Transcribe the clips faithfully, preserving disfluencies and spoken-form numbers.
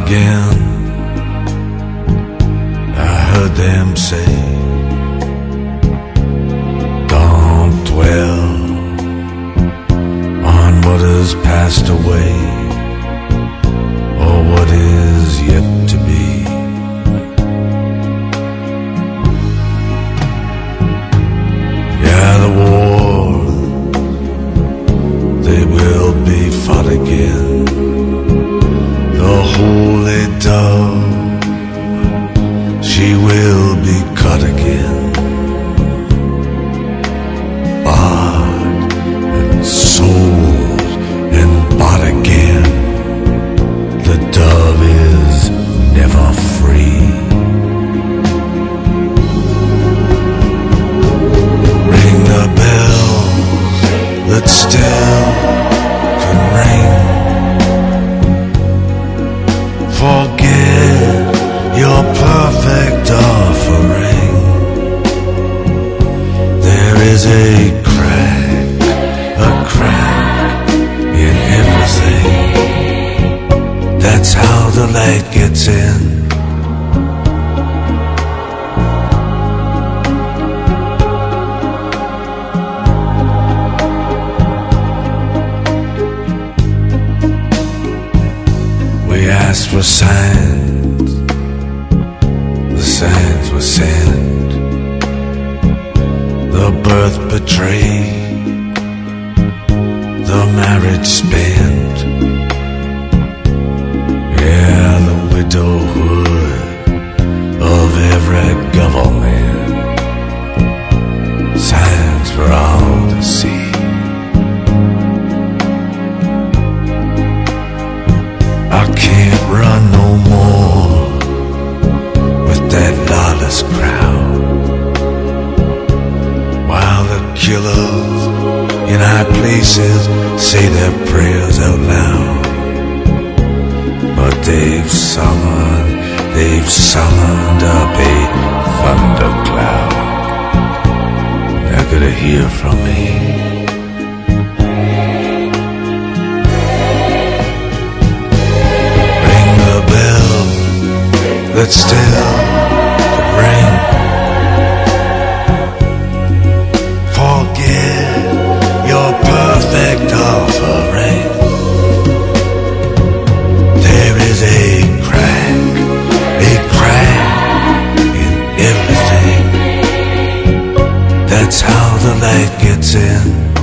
again. I heard them say, don't dwell on what has passed away, or what is yet to be. Yeah, the war, they will be fought again. The holy dove, she will be cut again. Bought and sold and bought again. The dove is never free. Ring the bells that still can ring. Forget your perfect offering. There is a crack, a crack in everything. That's how the light gets in. We asked for signs, the signs were sent. The birth betrayed, the marriage spent. Yeah, the widowhood of every government. Signs for all to see. I can't run no more with that lawless crowd, while the killers in high places say their prayers out loud. But they've summoned, they've summoned up a thundercloud. They're gonna hear from me. That still could ring. Forget your perfect offering. There is a crack, a crack in everything. That's how the light gets in.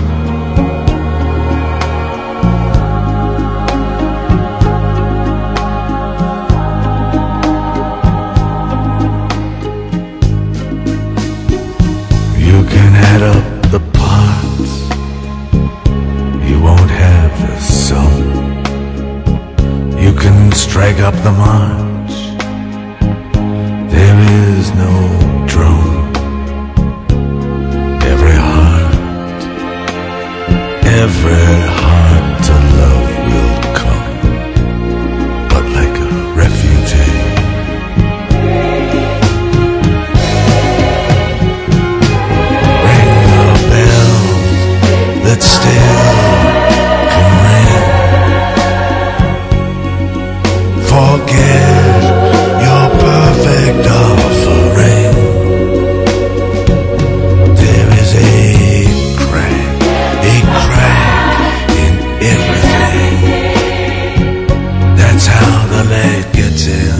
You can add up the parts, you won't have the sum. You can strike up the march, there is no drum. Every heart, every heart to love will come, but like a refugee. That still can ring. Forget your perfect offering. There is a crack, a crack in everything. That's how the light gets in.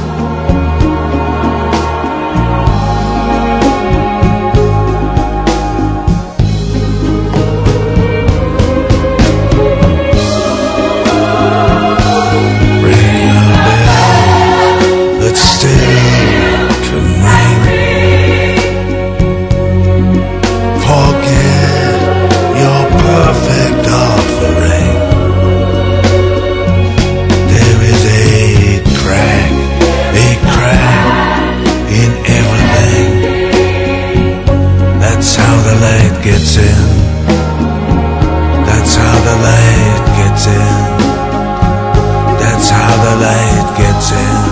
Gets in. That's how the light gets in. That's how the light gets in.